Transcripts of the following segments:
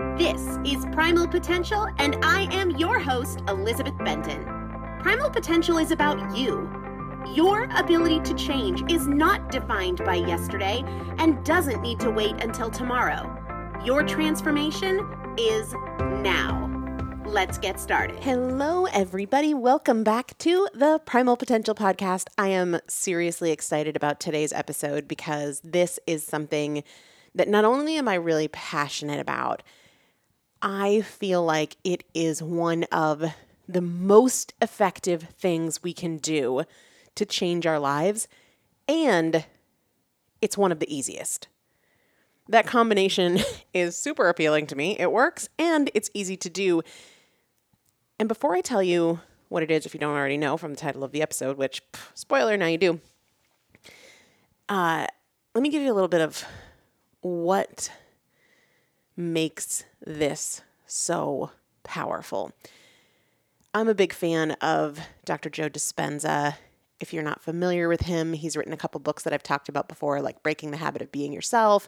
This is Primal Potential, and I am your host, Elizabeth Benton. Primal Potential is about you. Your ability to change is not defined by yesterday and doesn't need to wait until tomorrow. Your transformation is now. Let's get started. Hello, everybody. Welcome back to the Primal Potential Podcast. I am seriously excited about today's episode because this is something that not only am I really passionate about, I feel like it is one of the most effective things we can do to change our lives, and it's one of the easiest. That combination is super appealing to me. It works, and it's easy to do. And before I tell you what it is, if you don't already know from the title of the episode, which, spoiler, now you do, let me give you a little bit of what makes this so powerful. I'm a big fan of Dr. Joe Dispenza. If you're not familiar with him, he's written a couple books that I've talked about before, like Breaking the Habit of Being Yourself,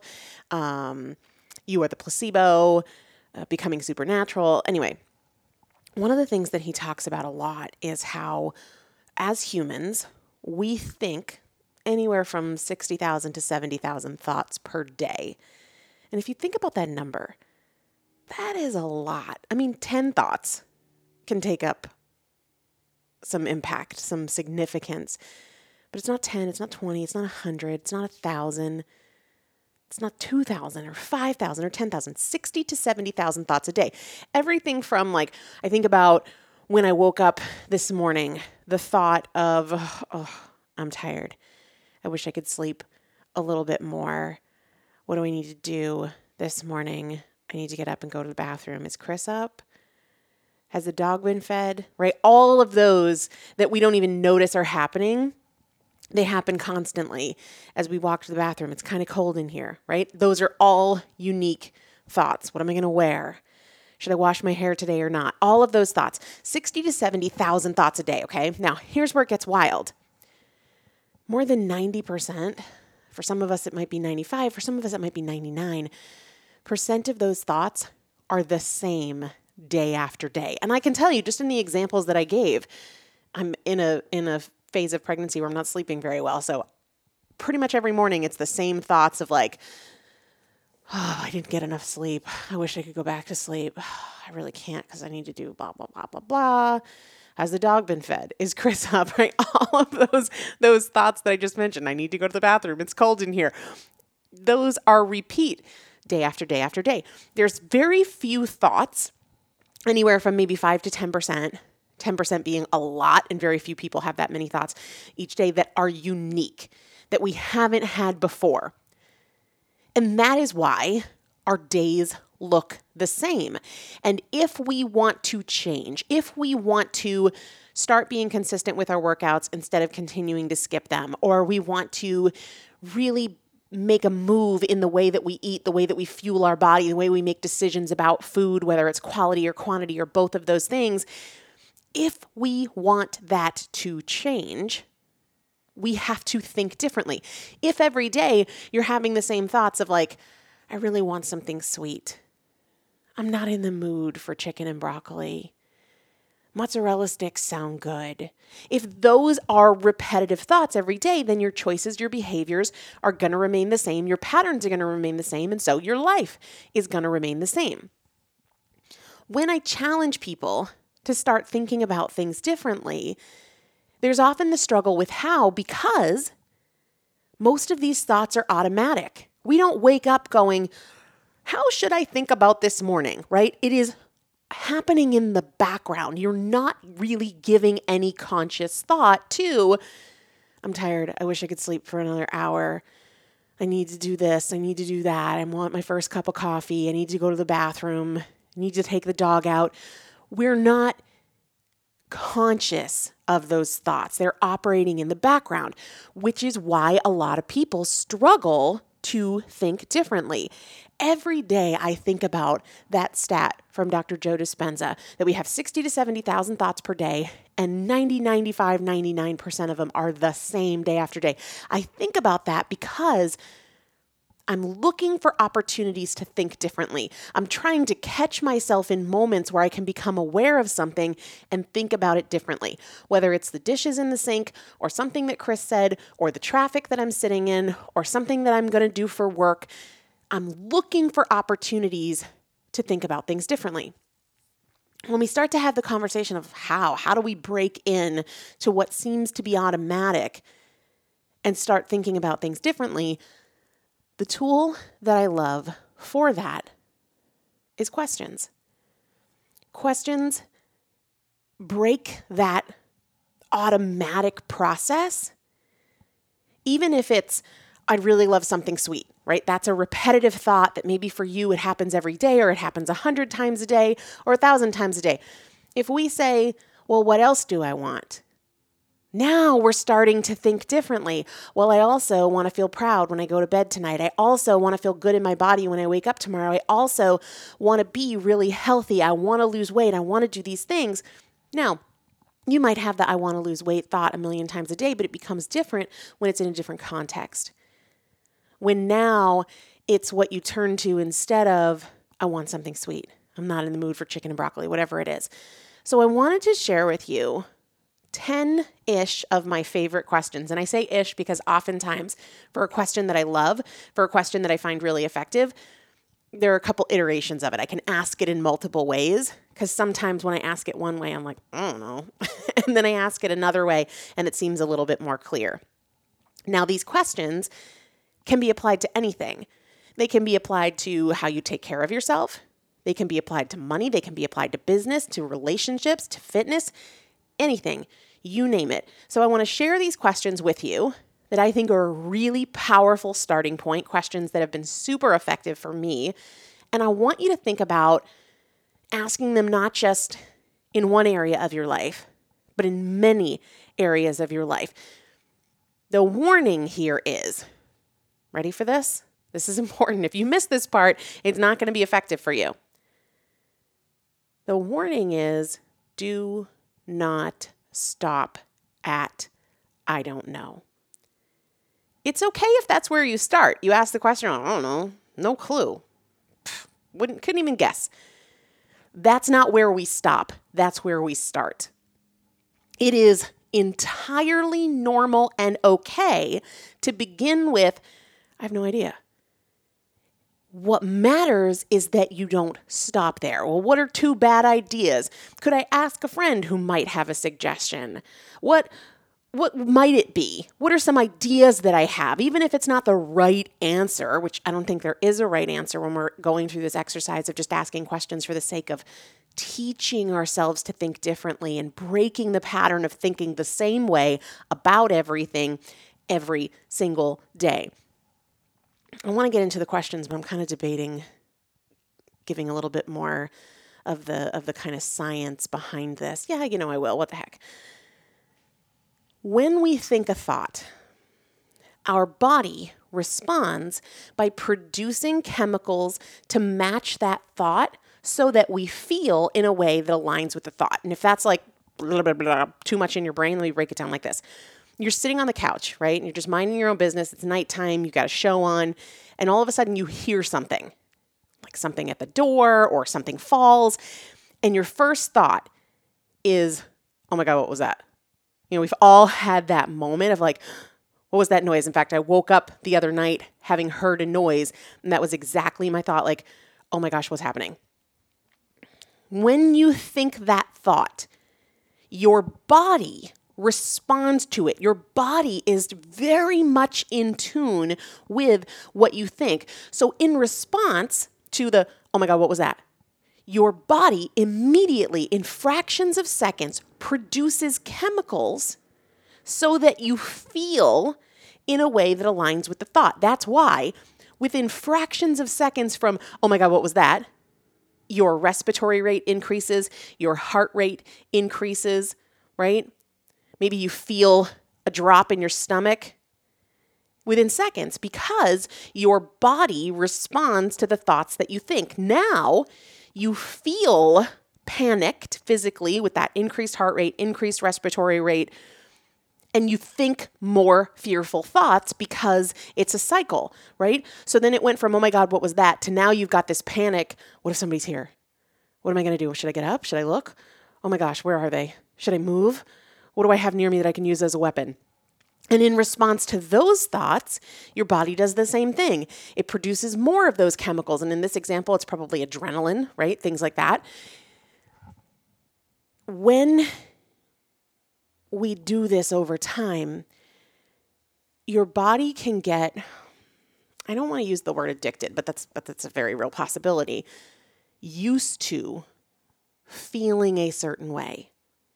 You Are the Placebo, Becoming Supernatural. Anyway, one of the things that he talks about a lot is how, as humans, we think anywhere from 60,000 to 70,000 thoughts per day. And if you think about that number, that is a lot. I mean, 10 thoughts can take up some impact, some significance. But it's not 10, it's not 20, it's not 100, it's not 1,000, it's not 2,000 or 5,000 or 10,000, 60 to 70,000 thoughts a day. Everything from, like, I think about when I woke up this morning, the thought of, oh, I'm tired. I wish I could sleep a little bit more. What do I need to do this morning? I need to get up and go to the bathroom. Is Chris up? Has the dog been fed? Right? All of those that we don't even notice are happening, they happen constantly as we walk to the bathroom. It's kind of cold in here, right? Those are all unique thoughts. What am I going to wear? Should I wash my hair today or not? All of those thoughts. 60 to 70,000 thoughts a day, okay? Now, here's where it gets wild. More than 90%, for some of us it might be 95, for some of us it might be 99%, of those thoughts are the same day after day. And I can tell you, just in the examples that I gave, I'm in a phase of pregnancy where I'm not sleeping very well. So pretty much every morning it's the same thoughts of like, oh, I didn't get enough sleep. I wish I could go back to sleep. I really can't because I need to do blah, blah, blah, blah, blah. Has the dog been fed? Is Chris up? Right? All of those thoughts that I just mentioned. I need to go to the bathroom. It's cold in here. Those are repeat day after day after day. There's very few thoughts, anywhere from maybe 5 to 10%, 10% being a lot, and very few people have that many thoughts each day that are unique, that we haven't had before. And that is why our days look the same. And if we want to change, if we want to start being consistent with our workouts instead of continuing to skip them, or we want to really make a move in the way that we eat, the way that we fuel our body, the way we make decisions about food, whether it's quality or quantity or both of those things, if we want that to change, we have to think differently. If every day you're having the same thoughts of like, I really want something sweet. I'm not in the mood for chicken and broccoli. Mozzarella sticks sound good. If those are repetitive thoughts every day, then your choices, your behaviors are going to remain the same. Your patterns are going to remain the same. And so your life is going to remain the same. When I challenge people to start thinking about things differently, there's often the struggle with how, because most of these thoughts are automatic. We don't wake up going, how should I think about this morning, right? It is happening in the background. You're not really giving any conscious thought to, I'm tired. I wish I could sleep for another hour. I need to do this. I need to do that. I want my first cup of coffee. I need to go to the bathroom. I need to take the dog out. We're not conscious of those thoughts. They're operating in the background, which is why a lot of people struggle to think differently. Every day I think about that stat from Dr. Joe Dispenza that we have 60 to 70,000 thoughts per day, and 90, 95, 99% of them are the same day after day. I think about that because I'm looking for opportunities to think differently. I'm trying to catch myself in moments where I can become aware of something and think about it differently, whether it's the dishes in the sink or something that Chris said or the traffic that I'm sitting in or something that I'm going to do for work. I'm looking for opportunities to think about things differently. When we start to have the conversation of how do we break in to what seems to be automatic and start thinking about things differently, the tool that I love for that is questions. Questions break that automatic process, even if it's, I'd really love something sweet, right? That's a repetitive thought that maybe for you it happens every day or it happens 100 times a day or 1,000 times a day. If we say, well, what else do I want? Now we're starting to think differently. Well, I also want to feel proud when I go to bed tonight. I also want to feel good in my body when I wake up tomorrow. I also want to be really healthy. I want to lose weight. I want to do these things. Now, you might have the I want to lose weight thought 1,000,000 times a day, but it becomes different when it's in a different context. When now it's what you turn to instead of, I want something sweet. I'm not in the mood for chicken and broccoli, whatever it is. So I wanted to share with you 10-ish of my favorite questions. And I say ish because oftentimes for a question that I love, for a question that I find really effective, there are a couple iterations of it. I can ask it in multiple ways because sometimes when I ask it one way, I'm like, I don't know. And then I ask it another way and it seems a little bit more clear. Now, these questions can be applied to anything. They can be applied to how you take care of yourself. They can be applied to money. They can be applied to business, to relationships, to fitness, anything, you name it. So I want to share these questions with you that I think are a really powerful starting point, questions that have been super effective for me. And I want you to think about asking them not just in one area of your life, but in many areas of your life. The warning here is, ready for this? This is important. If you miss this part, it's not going to be effective for you. The warning is, do not stop at, I don't know. It's okay if that's where you start. You ask the question, I don't know, no clue. Couldn't even guess. That's not where we stop. That's where we start. It is entirely normal and okay to begin with, I have no idea. What matters is that you don't stop there. Well, what are 2 bad ideas? Could I ask a friend who might have a suggestion? What might it be? What are some ideas that I have? Even if it's not the right answer, which I don't think there is a right answer when we're going through this exercise of just asking questions for the sake of teaching ourselves to think differently and breaking the pattern of thinking the same way about everything every single day. I want to get into the questions, but I'm kind of debating giving a little bit more of the kind of science behind this. Yeah, I will. What the heck? When we think a thought, our body responds by producing chemicals to match that thought so that we feel in a way that aligns with the thought. And if that's like blah, blah, blah, too much in your brain, let me break it down like this. You're sitting on the couch, right? And you're just minding your own business. It's nighttime. You've got a show on. And all of a sudden you hear something, like something at the door or something falls. And your first thought is, oh my God, what was that? We've all had that moment of like, what was that noise? In fact, I woke up the other night having heard a noise. And that was exactly my thought, like, oh my gosh, what's happening? When you think that thought, your body responds to it. Your body is very much in tune with what you think. So in response to the, oh my God, what was that? Your body immediately, in fractions of seconds, produces chemicals so that you feel in a way that aligns with the thought. That's why within fractions of seconds from, oh my God, what was that? Your respiratory rate increases, your heart rate increases, right? Maybe you feel a drop in your stomach within seconds because your body responds to the thoughts that you think. Now you feel panicked physically with that increased heart rate, increased respiratory rate, And you think more fearful thoughts because it's a cycle, right? So then it went from, oh my God, what was that? To now you've got this panic. What if somebody's here? What am I going to do? Should I get up? Should I look? Oh my gosh, where are they? Should I move? What do I have near me that I can use as a weapon? And in response to those thoughts, your body does the same thing. It produces more of those chemicals. And in this example, it's probably adrenaline, right? Things like that. When we do this over time, your body can get, I don't want to use the word addicted, but that's a very real possibility, used to feeling a certain way.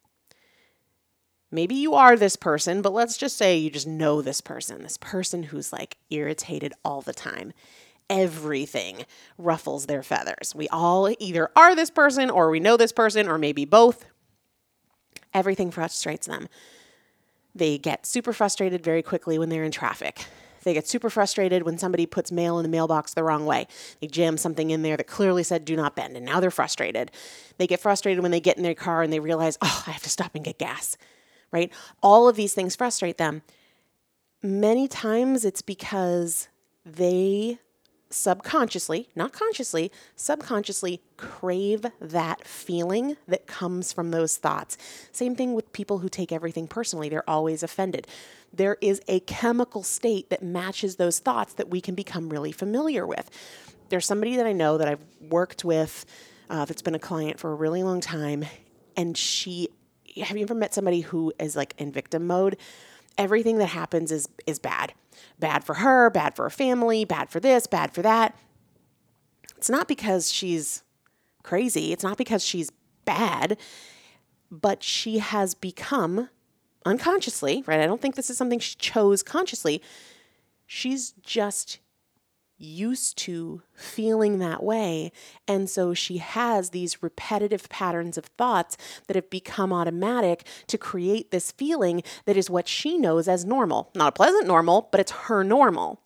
Maybe you are this person, but let's just say you just know this person who's like irritated all the time. Everything ruffles their feathers. We all either are this person or we know this person or maybe both. Everything frustrates them. They get super frustrated very quickly when they're in traffic. They get super frustrated when somebody puts mail in the mailbox the wrong way. They jam something in there that clearly said do not bend, and now they're frustrated. They get frustrated when they get in their car and they realize, oh, I have to stop and get gas. Right? All of these things frustrate them. Many times it's because they subconsciously, not consciously, subconsciously crave that feeling that comes from those thoughts. Same thing with people who take everything personally. They're always offended. There is a chemical state that matches those thoughts that we can become really familiar with. There's somebody that I know that I've worked with that's been a client for a really long time, and have you ever met somebody who is like in victim mode? Everything that happens is bad. Bad for her, bad for her family, bad for this, bad for that. It's not because she's crazy. It's not because she's bad, but she has become unconsciously, right? I don't think this is something she chose consciously. She's just used to feeling that way. And so she has these repetitive patterns of thoughts that have become automatic to create this feeling that is what she knows as normal. Not a pleasant normal, but it's her normal.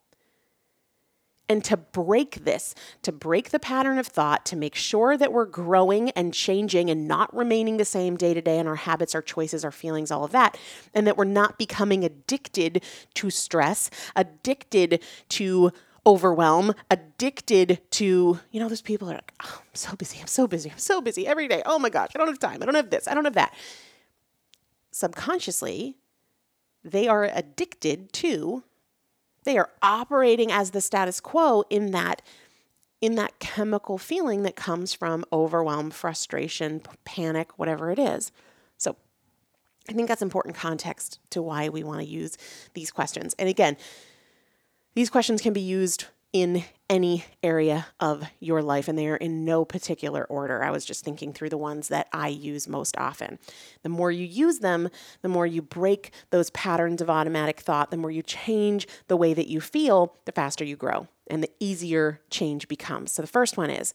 And to break this, to break the pattern of thought, to make sure that we're growing and changing and not remaining the same day to day in our habits, our choices, our feelings, all of that, and that we're not becoming addicted to stress, addicted to overwhelm, addicted to, those people are like, oh, I'm so busy every day. Oh my gosh, I don't have time. I don't have this. I don't have that. Subconsciously, they are addicted to, they are operating as the status quo in that chemical feeling that comes from overwhelm, frustration, panic, whatever it is. So I think that's important context to why we want to use these questions. And again, these questions can be used in any area of your life, and they are in no particular order. I was just thinking through the ones that I use most often. The more you use them, the more you break those patterns of automatic thought, the more you change the way that you feel, the faster you grow, and the easier change becomes. So the first one is,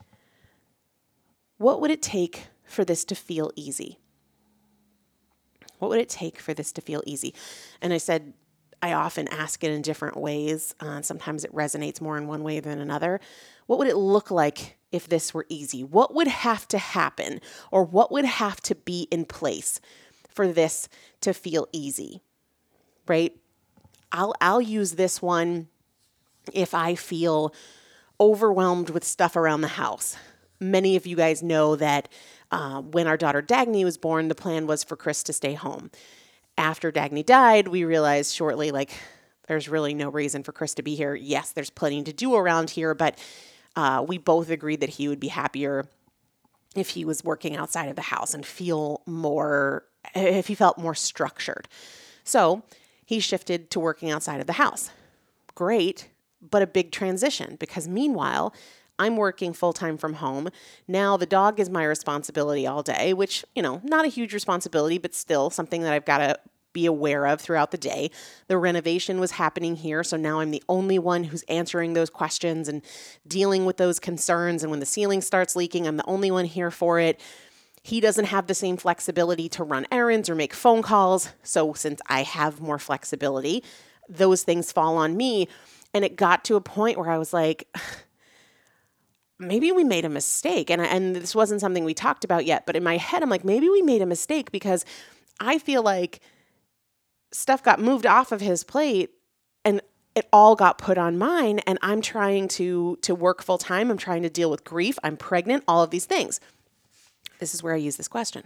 what would it take for this to feel easy? What would it take for this to feel easy? And I said, I often ask it in different ways. Sometimes it resonates more in one way than another. What would it look like if this were easy? What would have to happen, or what would have to be in place for this to feel easy, right? I'll use this one if I feel overwhelmed with stuff around the house. Many of you guys know that when our daughter Dagny was born, the plan was for Chris to stay home. After Dagny died, we realized shortly, there's really no reason for Chris to be here. Yes, there's plenty to do around here, but we both agreed that he would be happier if he was working outside of the house and if he felt more structured. So he shifted to working outside of the house. Great, but a big transition, because meanwhile, I'm working full-time from home. Now the dog is my responsibility all day, which, not a huge responsibility, but still something that I've got to be aware of throughout the day. The renovation was happening here, so now I'm the only one who's answering those questions and dealing with those concerns. And when the ceiling starts leaking, I'm the only one here for it. He doesn't have the same flexibility to run errands or make phone calls. So since I have more flexibility, those things fall on me. And it got to a point where I was like, maybe we made a mistake. And this wasn't something we talked about yet, but in my head, I'm like, maybe we made a mistake, because I feel like stuff got moved off of his plate and it all got put on mine, and I'm trying to work full time. I'm trying to deal with grief. I'm pregnant, all of these things. This is where I use this question.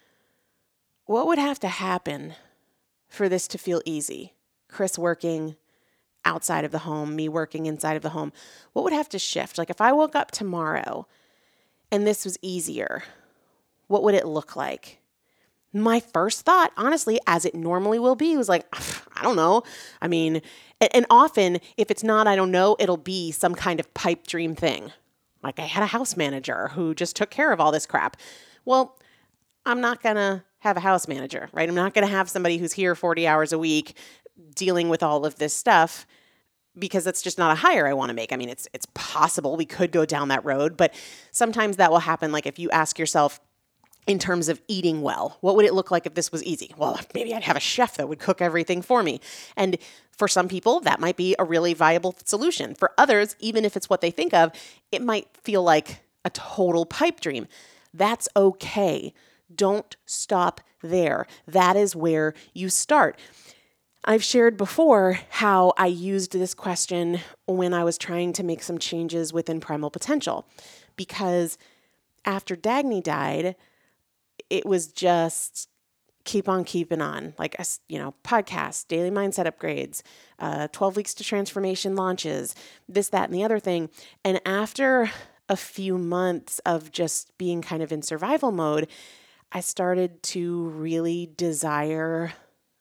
What would have to happen for this to feel easy? Chris working outside of the home, me working inside of the home. What would have to shift? Like if I woke up tomorrow and this was easier, what would it look like? My first thought, honestly, as it normally will be, was like, I don't know. I mean, and often if it's not, I don't know, it'll be some kind of pipe dream thing. Like I had a house manager who just took care of all this crap. Well, I'm not going to have a house manager, right? I'm not going to have somebody who's here 40 hours a week dealing with all of this stuff because that's just not a hire I want to make. I mean, it's possible we could go down that road, but sometimes that will happen. Like if you ask yourself, in terms of eating well, what would it look like if this was easy? Well, maybe I'd have a chef that would cook everything for me. And for some people, that might be a really viable solution. For others, even if it's what they think of, it might feel like a total pipe dream. That's okay. Don't stop there. That is where you start. I've shared before how I used this question when I was trying to make some changes within Primal Potential, because after Dagny died, it was just keep on keeping on, like, podcasts, daily mindset upgrades, 12 weeks to transformation launches, this, that, and the other thing. And after a few months of just being kind of in survival mode, I started to really desire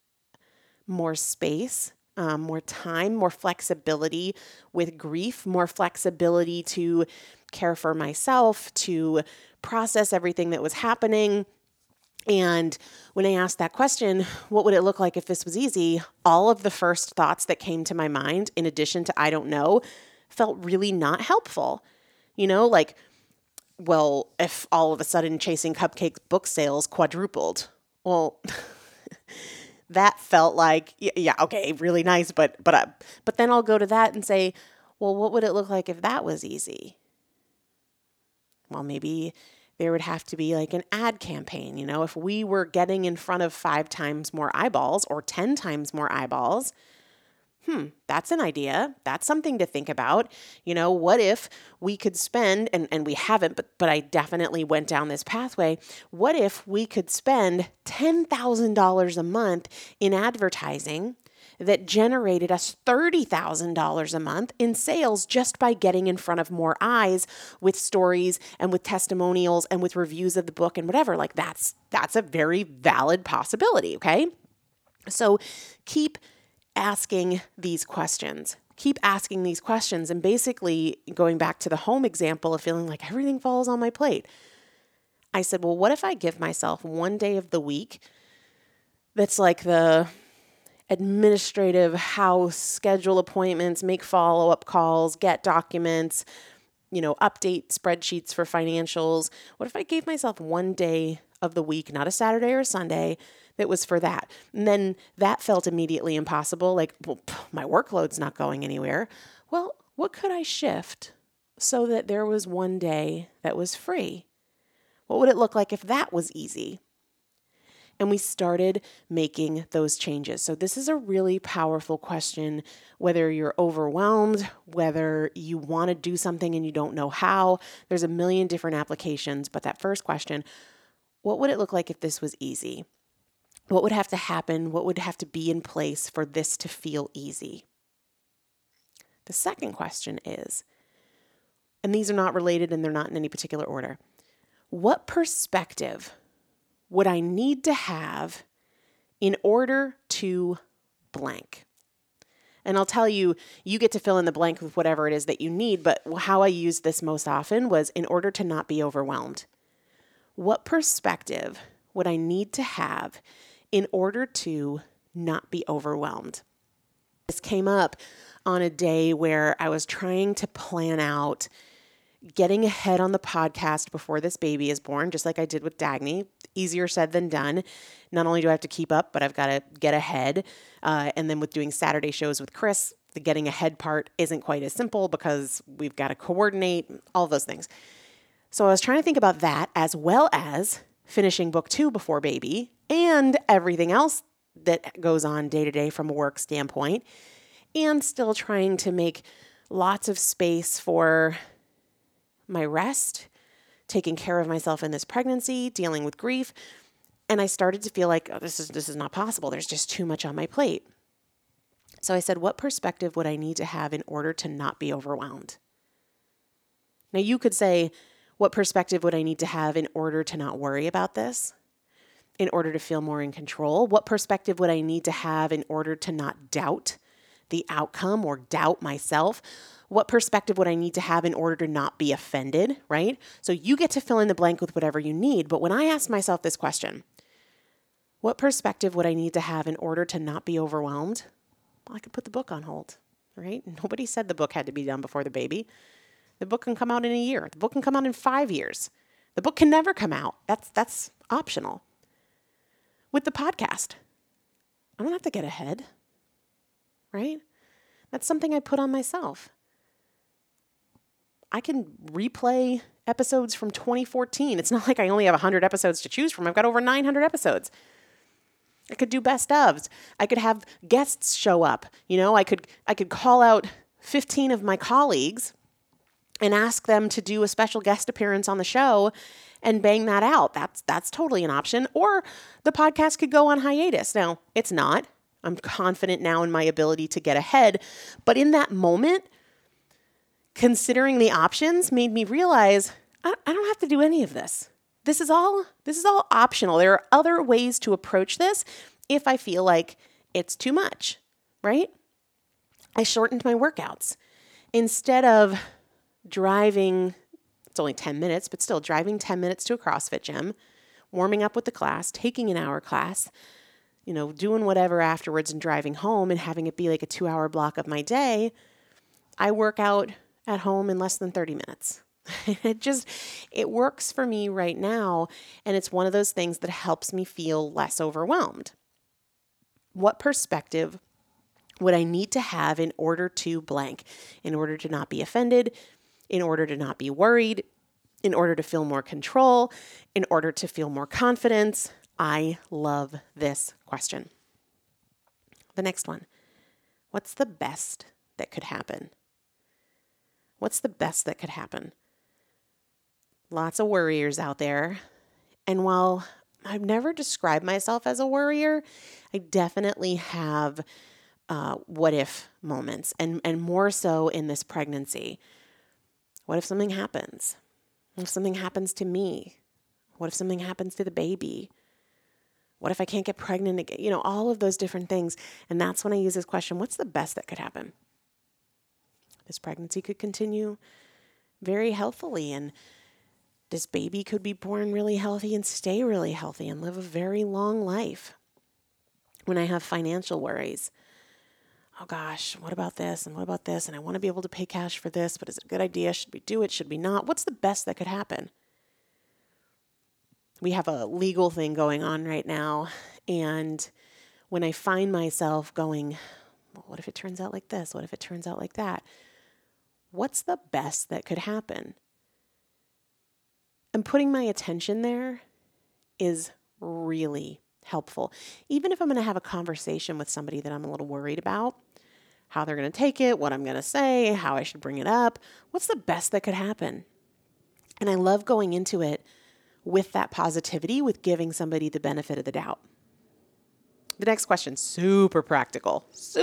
more space, more time, more flexibility with grief, more flexibility to care for myself, to process everything that was happening. And when I asked that question, what would it look like if this was easy? All of the first thoughts that came to my mind, in addition to I don't know, felt really not helpful. Like, well, if all of a sudden Chasing Cupcakes book sales quadrupled, well, that felt like, yeah, okay, really nice, but then I'll go to that and say, well, what would it look like if that was easy? Well, maybe there would have to be like an ad campaign. If we were getting in front of 5 times more eyeballs or 10 times more eyeballs, that's an idea. That's something to think about. What if we could spend, and we haven't, but I definitely went down this pathway. What if we could spend $10,000 a month in advertising that generated us $30,000 a month in sales just by getting in front of more eyes with stories and with testimonials and with reviews of the book and whatever? Like that's a very valid possibility, okay? So keep asking these questions. Keep asking these questions. And basically, going back to the home example of feeling like everything falls on my plate, I said, well, what if I give myself one day of the week that's like the administrative house, schedule appointments, make follow-up calls, get documents, update spreadsheets for financials. What if I gave myself one day of the week, not a Saturday or a Sunday, that was for that? And then that felt immediately impossible. Like, well, my workload's not going anywhere. Well, what could I shift so that there was one day that was free? What would it look like if that was easy? And we started making those changes. So this is a really powerful question, whether you're overwhelmed, whether you want to do something and you don't know how. There's a million different applications. But that first question, what would it look like if this was easy? What would have to happen? What would have to be in place for this to feel easy? The second question is, and these are not related and they're not in any particular order, what perspective would I need to have in order to blank? And I'll tell you, you get to fill in the blank with whatever it is that you need, but how I used this most often was in order to not be overwhelmed. What perspective would I need to have in order to not be overwhelmed? This came up on a day where I was trying to plan out getting ahead on the podcast before this baby is born, just like I did with Dagny. Easier said than done. Not only do I have to keep up, but I've got to get ahead. And then with doing Saturday shows with Chris, the getting ahead part isn't quite as simple because we've got to coordinate, all those things. So I was trying to think about that as well as finishing book 2 before baby and everything else that goes on day to day from a work standpoint, and still trying to make lots of space for my rest, taking care of myself in this pregnancy, dealing with grief. And I started to feel like, oh, this is not possible. There's just too much on my plate. So I said, what perspective would I need to have in order to not be overwhelmed? Now you could say, what perspective would I need to have in order to not worry about this? In order to feel more in control? What perspective would I need to have in order to not doubt the outcome or doubt myself? What perspective would I need to have in order to not be offended, right? So you get to fill in the blank with whatever you need. But when I ask myself this question, what perspective would I need to have in order to not be overwhelmed? Well, I could put the book on hold, right? Nobody said the book had to be done before the baby. The book can come out in a year. The book can come out in 5 years. The book can never come out. That's optional. With the podcast, I don't have to get ahead, right? That's something I put on myself. I can replay episodes from 2014. It's not like I only have 100 episodes to choose from. I've got over 900 episodes. I could do best ofs. I could have guests show up. I could call out 15 of my colleagues and ask them to do a special guest appearance on the show and bang that out. That's totally an option. Or the podcast could go on hiatus. Now, it's not. I'm confident now in my ability to get ahead. But in that moment, considering the options made me realize I don't have to do any of this. This is all optional. There are other ways to approach this if I feel like it's too much, right? I shortened my workouts. Instead of driving, it's only 10 minutes, but still driving 10 minutes to a CrossFit gym, warming up with the class, taking an hour class, doing whatever afterwards and driving home and having it be like a 2-hour block of my day, I work out at home in less than 30 minutes. It works for me right now. And it's one of those things that helps me feel less overwhelmed. What perspective would I need to have in order to blank, in order to not be offended, in order to not be worried, in order to feel more control, in order to feel more confidence? I love this question. The next one. What's the best that could happen? What's the best that could happen? Lots of worriers out there. And while I've never described myself as a worrier, I definitely have what if moments, and more so in this pregnancy. What if something happens? What if something happens to me? What if something happens to the baby? What if I can't get pregnant again? All of those different things. And that's when I use this question, what's the best that could happen? This pregnancy could continue very healthily, and this baby could be born really healthy and stay really healthy and live a very long life. When I have financial worries, oh gosh, what about this and what about this? And I want to be able to pay cash for this, but is it a good idea? Should we do it? Should we not? What's the best that could happen? We have a legal thing going on right now. And when I find myself going, well, what if it turns out like this? What if it turns out like that? What's the best that could happen? And putting my attention there is really helpful. Even if I'm going to have a conversation with somebody that I'm a little worried about, how they're going to take it, what I'm going to say, how I should bring it up, what's the best that could happen? And I love going into it with that positivity, with giving somebody the benefit of the doubt. The next question, super practical.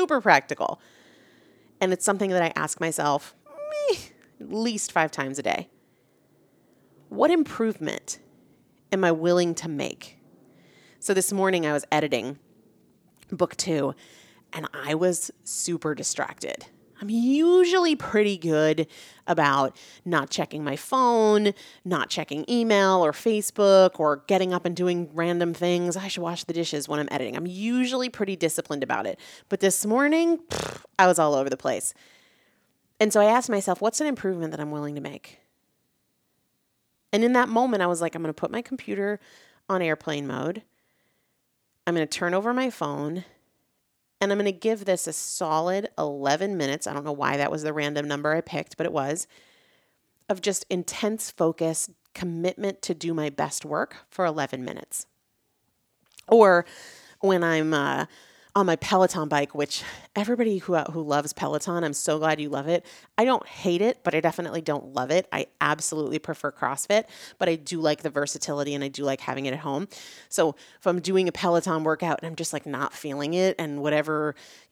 And it's something that I ask myself at least 5 times a day. What improvement am I willing to make? So this morning I was editing book 2 and I was super distracted. I'm usually pretty good about not checking my phone, not checking email or Facebook, or getting up and doing random things. I should wash the dishes when I'm editing. I'm usually pretty disciplined about it. But this morning, I was all over the place. And so I asked myself, what's an improvement that I'm willing to make? And in that moment, I was like, I'm going to put my computer on airplane mode. I'm going to turn over my phone. And I'm going to give this a solid 11 minutes. I don't know why that was the random number I picked, but it was, of just intense focus, commitment to do my best work for 11 minutes. Or when I'm on my Peloton bike, which everybody who loves Peloton, I'm so glad you love it. I don't hate it, but I definitely don't love it. I absolutely prefer CrossFit, but I do like the versatility and I do like having it at home. So if I'm doing a Peloton workout and I'm just like not feeling it, and whatever,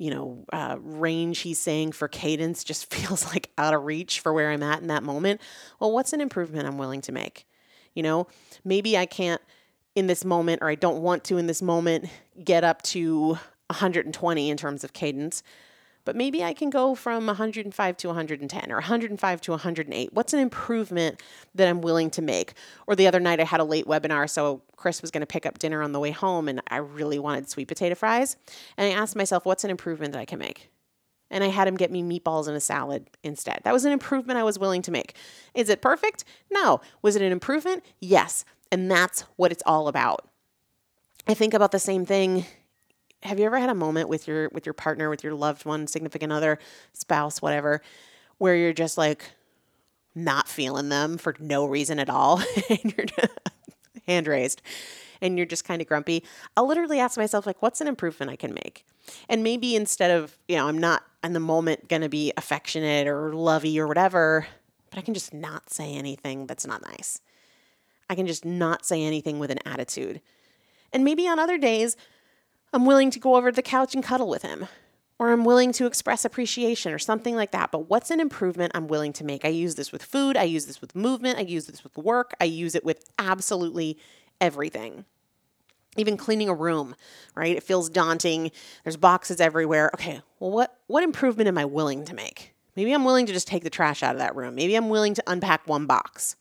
range he's saying for cadence just feels like out of reach for where I'm at in that moment, well, what's an improvement I'm willing to make? Maybe I can't in this moment, or I don't want to in this moment, get up to 120 in terms of cadence, but maybe I can go from 105 to 110 or 105 to 108. What's an improvement that I'm willing to make? Or the other night I had a late webinar, so Chris was going to pick up dinner on the way home and I really wanted sweet potato fries. And I asked myself, what's an improvement that I can make? And I had him get me meatballs and a salad instead. That was an improvement I was willing to make. Is it perfect? No. Was it an improvement? Yes. And that's what it's all about. I think about the same thing. Have you ever had a moment with your partner, with your loved one, significant other, spouse, whatever, where you're just like not feeling them for no reason at all? And you're just, hand raised, and you're just kind of grumpy? I'll literally ask myself, like, what's an improvement I can make? And maybe instead of, I'm not in the moment going to be affectionate or lovey or whatever, but I can just not say anything that's not nice. I can just not say anything with an attitude. And maybe on other days, I'm willing to go over to the couch and cuddle with him, or I'm willing to express appreciation or something like that. But what's an improvement I'm willing to make? I use this with food. I use this with movement. I use this with work. I use it with absolutely everything. Even cleaning a room, right? It feels daunting. There's boxes everywhere. Okay, well, what improvement am I willing to make? Maybe I'm willing to just take the trash out of that room. Maybe I'm willing to unpack one box.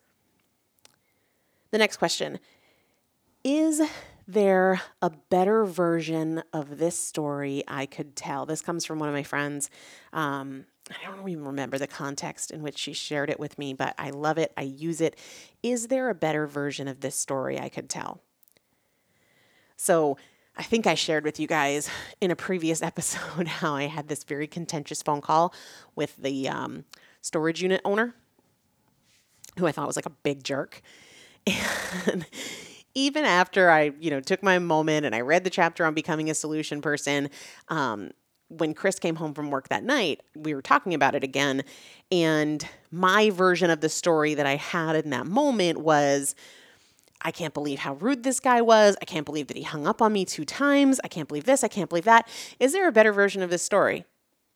The next question, is there a better version of this story I could tell? This comes from one of my friends. I don't even remember the context in which she shared it with me, but I love it. I use it. Is there a better version of this story I could tell? So I think I shared with you guys in a previous episode how I had this very contentious phone call with the storage unit owner, who I thought was like a big jerk. And even after I, took my moment and I read the chapter on becoming a solution person, when Chris came home from work that night, we were talking about it again. And my version of the story that I had in that moment was, I can't believe how rude this guy was. I can't believe that he hung up on me 2 times. I can't believe this. I can't believe that. Is there a better version of this story?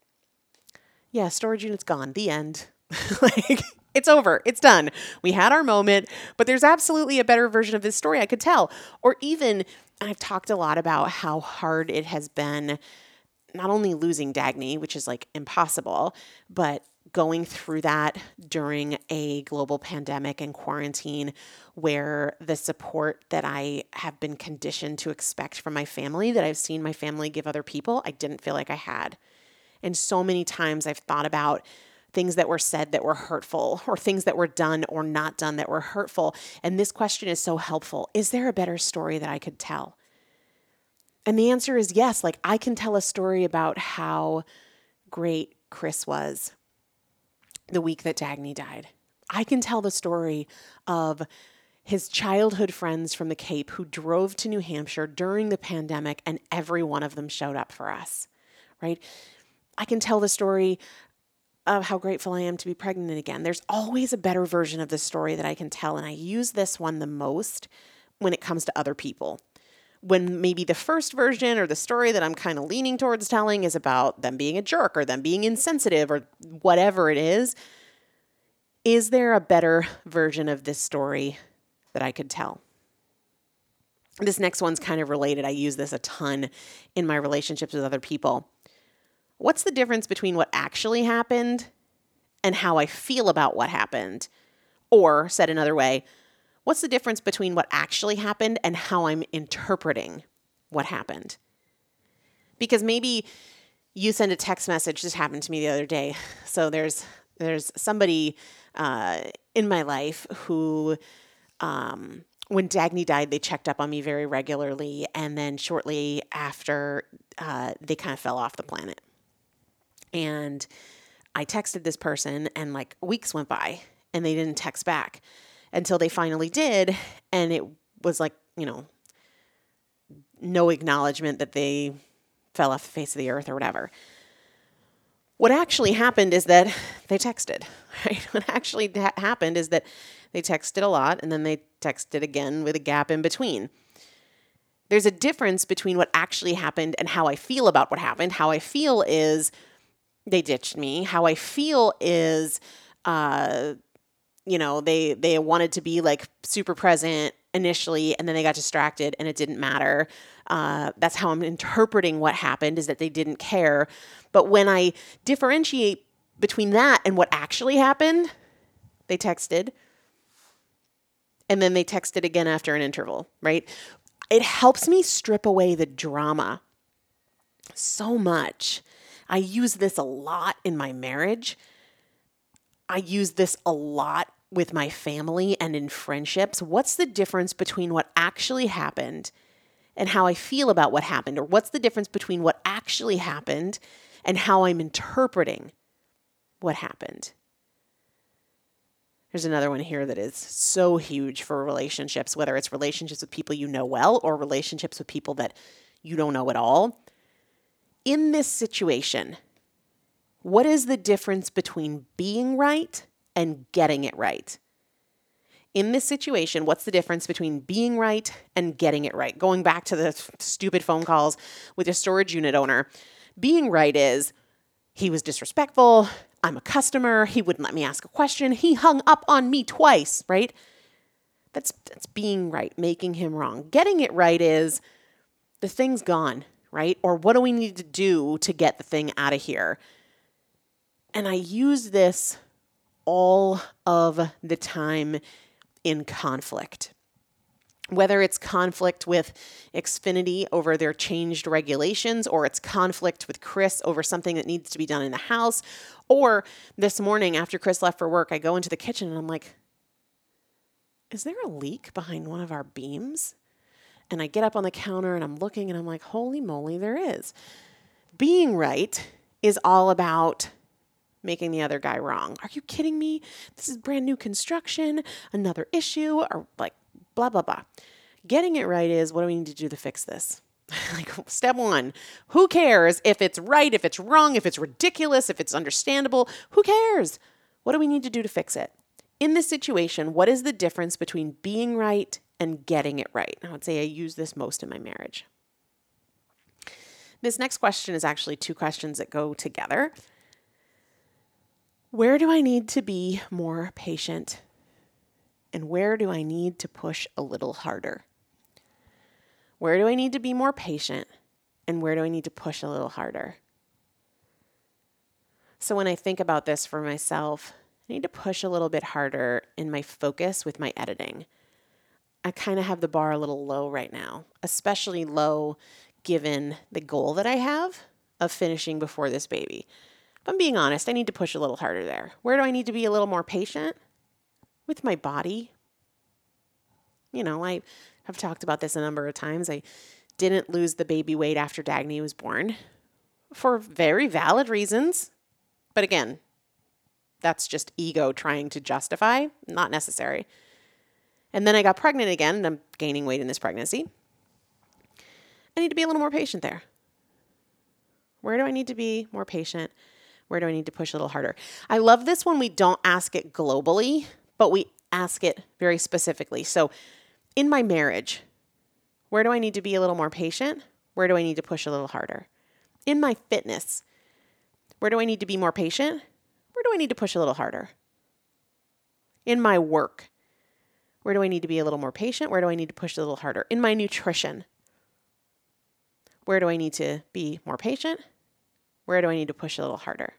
Yeah, storage unit's gone. The end. It's over. It's done. We had our moment, but there's absolutely a better version of this story I could tell. Or even, I've talked a lot about how hard it has been, not only losing Dagny, which is like impossible, but going through that during a global pandemic and quarantine, where the support that I have been conditioned to expect from my family, that I've seen my family give other people, I didn't feel like I had. And so many times I've thought about things that were said that were hurtful, or things that were done or not done that were hurtful. And this question is so helpful. Is there a better story that I could tell? And the answer is yes. Like, I can tell a story about how great Chris was the week that Dagny died. I can tell the story of his childhood friends from the Cape who drove to New Hampshire during the pandemic, and every one of them showed up for us, right? I can tell the story of how grateful I am to be pregnant again. There's always a better version of the story that I can tell, and I use this one the most when it comes to other people. When maybe the first version or the story that I'm kind of leaning towards telling is about them being a jerk or them being insensitive or whatever it is there a better version of this story that I could tell? This next one's kind of related. I use this a ton in my relationships with other people. What's the difference between what actually happened and how I feel about what happened? Or, said another way, what's the difference between what actually happened and how I'm interpreting what happened? Because maybe you send a text message. This happened to me the other day. So there's somebody in my life who, when Dagny died, they checked up on me very regularly. And then shortly after, they kind of fell off the planet. And I texted this person, and like weeks went by and they didn't text back until they finally did. And it was like, no acknowledgement that they fell off the face of the earth or whatever. What actually happened is that they texted, right? What actually happened is that they texted a lot and then they texted again with a gap in between. There's a difference between what actually happened and how I feel about what happened. How I feel is they ditched me. How I feel is, they wanted to be like super present initially and then they got distracted and it didn't matter. That's how I'm interpreting what happened, is that they didn't care. But when I differentiate between that and what actually happened, they texted and then they texted again after an interval, right? It helps me strip away the drama so much. I use this a lot in my marriage. I use this a lot with my family and in friendships. What's the difference between what actually happened and how I feel about what happened? Or what's the difference between what actually happened and how I'm interpreting what happened? There's another one here that is so huge for relationships, whether it's relationships with people you know well or relationships with people that you don't know at all. In this situation, what is the difference between being right and getting it right? In this situation, what's the difference between being right and getting it right? Going back to the stupid phone calls with a storage unit owner, being right is he was disrespectful. I'm a customer. He wouldn't let me ask a question. He hung up on me twice, right? That's being right, making him wrong. Getting it right is the thing's gone, right? Or what do we need to do to get the thing out of here? And I use this all of the time in conflict. Whether it's conflict with Xfinity over their changed regulations, or it's conflict with Chris over something that needs to be done in the house, or this morning after Chris left for work, I go into the kitchen and I'm like, is there a leak behind one of our beams? And I get up on the counter and I'm looking and I'm like, holy moly, there is. Being right is all about making the other guy wrong. Are you kidding me? This is brand new construction, another issue, or like blah, blah, blah. Getting it right is, what do we need to do to fix this? Like step one, who cares if it's right, if it's wrong, if it's ridiculous, if it's understandable? Who cares? What do we need to do to fix it? In this situation, what is the difference between being right and getting it right? I would say I use this most in my marriage. This next question is actually two questions that go together. Where do I need to be more patient? And where do I need to push a little harder? Where do I need to be more patient? And where do I need to push a little harder? So when I think about this for myself, I need to push a little bit harder in my focus with my editing. I kind of have the bar a little low right now, especially low given the goal that I have of finishing before this baby. If I'm being honest, I need to push a little harder there. Where do I need to be a little more patient? With my body. I have talked about this a number of times. I didn't lose the baby weight after Dagny was born for very valid reasons. But again, that's just ego trying to justify, not necessary. And then I got pregnant again, and I'm gaining weight in this pregnancy. I need to be a little more patient there. Where do I need to be more patient? Where do I need to push a little harder? I love this when we don't ask it globally, but we ask it very specifically. So in my marriage, where do I need to be a little more patient? Where do I need to push a little harder? In my fitness, where do I need to be more patient? Where do I need to push a little harder? In my work, where do I need to be a little more patient? Where do I need to push a little harder? In my nutrition, where do I need to be more patient? Where do I need to push a little harder?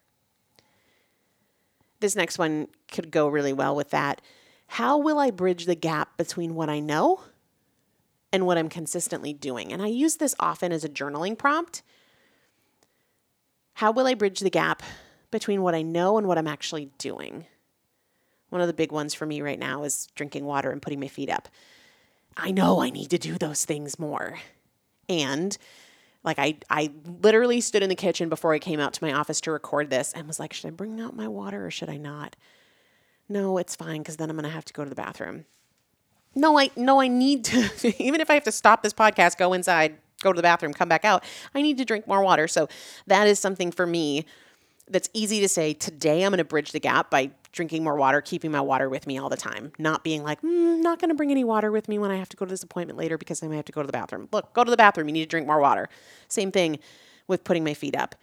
This next one could go really well with that. How will I bridge the gap between what I know and what I'm consistently doing? And I use this often as a journaling prompt. How will I bridge the gap between what I know and what I'm actually doing? One of the big ones for me right now is drinking water and putting my feet up. I know I need to do those things more. And I literally stood in the kitchen before I came out to my office to record this and was like, should I bring out my water or should I not? No, it's fine because then I'm going to have to go to the bathroom. No, I need to, even if I have to stop this podcast, go inside, go to the bathroom, come back out, I need to drink more water. So that is something for me that's easy to say, today I'm going to bridge the gap by drinking more water, keeping my water with me all the time, not being like, not going to bring any water with me when I have to go to this appointment later because I may have to go to the bathroom. Look, go to the bathroom. You need to drink more water. Same thing with putting my feet up.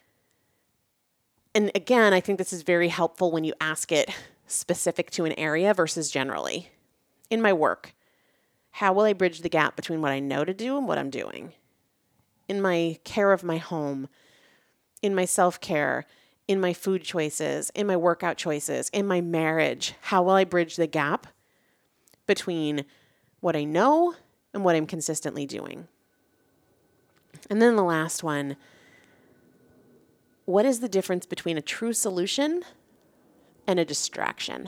And again, I think this is very helpful when you ask it specific to an area versus generally. In my work, how will I bridge the gap between what I know to do and what I'm doing? In my care of my home, in my self-care, in my food choices, in my workout choices, in my marriage, how will I bridge the gap between what I know and what I'm consistently doing? And then the last one, what is the difference between a true solution and a distraction?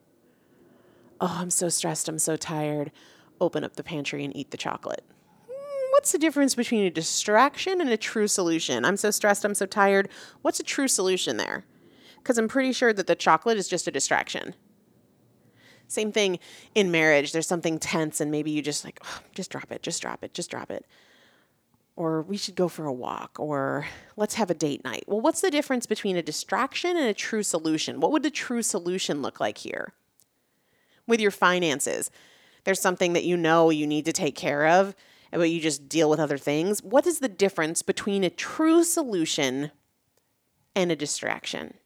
Oh, I'm so stressed. I'm so tired. Open up the pantry and eat the chocolate. What's the difference between a distraction and a true solution? I'm so stressed. I'm so tired. What's a true solution there? Because I'm pretty sure that the chocolate is just a distraction. Same thing in marriage. There's something tense and maybe you just like, just drop it, just drop it, just drop it. Or we should go for a walk, or let's have a date night. Well, what's the difference between a distraction and a true solution? What would the true solution look like here? With your finances, there's something that you know you need to take care of, but you just deal with other things. What is the difference between a true solution and a distraction?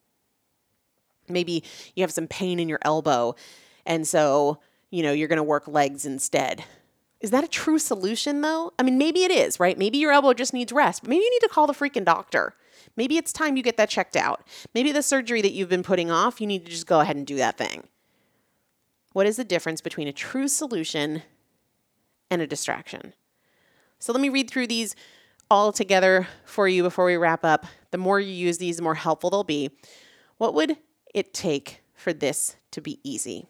Maybe you have some pain in your elbow, and so, you're going to work legs instead. Is that a true solution though? I mean, maybe it is, right? Maybe your elbow just needs rest, but maybe you need to call the freaking doctor. Maybe it's time you get that checked out. Maybe the surgery that you've been putting off, you need to just go ahead and do that thing. What is the difference between a true solution and a distraction? So let me read through these all together for you before we wrap up. The more you use these, the more helpful they'll be. What would it take for this to be easy?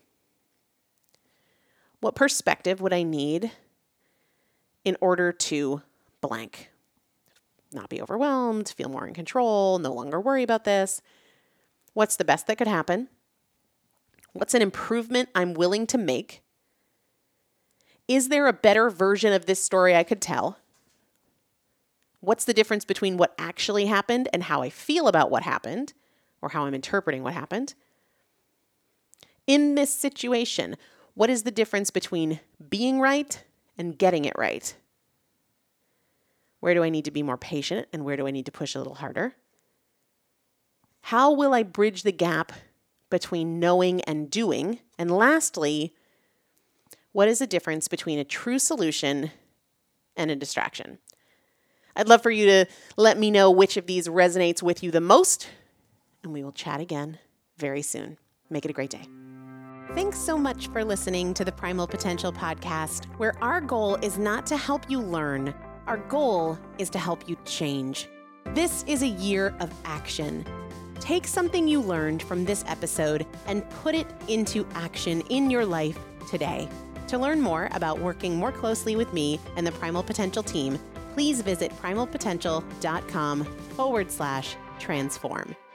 What perspective would I need in order to blank? Not be overwhelmed, feel more in control, no longer worry about this. What's the best that could happen? What's an improvement I'm willing to make? Is there a better version of this story I could tell? What's the difference between what actually happened and how I feel about what happened, or how I'm interpreting what happened? In this situation, what is the difference between being right and getting it right? Where do I need to be more patient and where do I need to push a little harder? How will I bridge the gap between knowing and doing? And lastly, what is the difference between a true solution and a distraction? I'd love for you to let me know which of these resonates with you the most, and we will chat again very soon. Make it a great day. Thanks so much for listening to the Primal Potential Podcast, where our goal is not to help you learn. Our goal is to help you change. This is a year of action. Take something you learned from this episode and put it into action in your life today. To learn more about working more closely with me and the Primal Potential team, please visit primalpotential.com/transform.